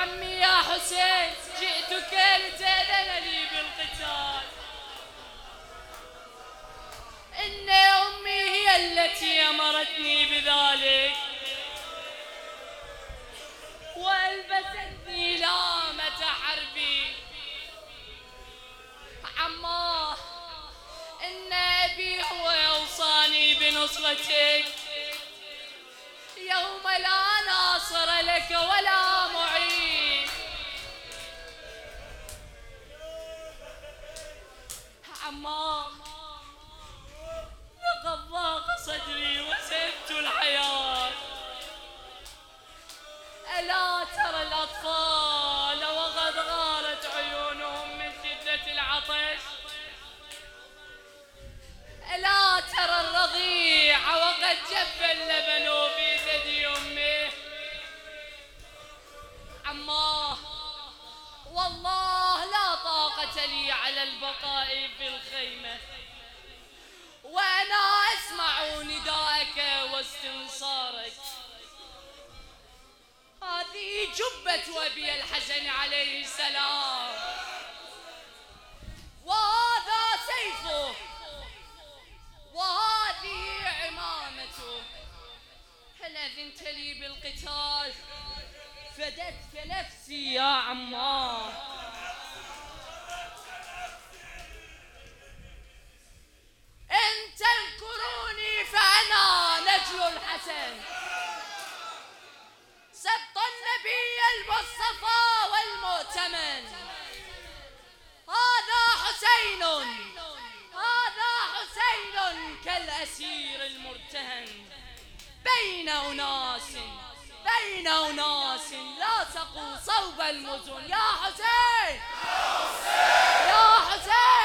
عمي يا حسين جئتك لتأذن لي بالقتال. إن أمي هي التي أمرتني بذلك وألبستني لامة حربي. عماه إن أبي هو يوصاني بنصرتك يوم لا ناصر لك ولا معين. عماه لقد ضاق صدري وسبت الحياة. ألا ترى الأطفال وقد غارت عيونهم من شدة العطش؟ ألا ترى الرضيع وقد جف اللبن في ثدي أمه؟ عماه والله لا طاقة لي على البقاء في الخيمة وأنا أسمع نداءك واستنصارك. هذه جبة أبي الحسن عليه السلام وهذا سيفه وهذه عمامته. هل أذنت لي بالقتال؟ فدتك نفسي يا عماه. إن تنكروني فأنا نجل الحسن سبط النبي المصطفى والمؤتمن. هذا حسين، هذا حسين كالأسير المرتهن بين أناس لاصقوا صوب المزن. يا حسين، يا حسين، يا حسين.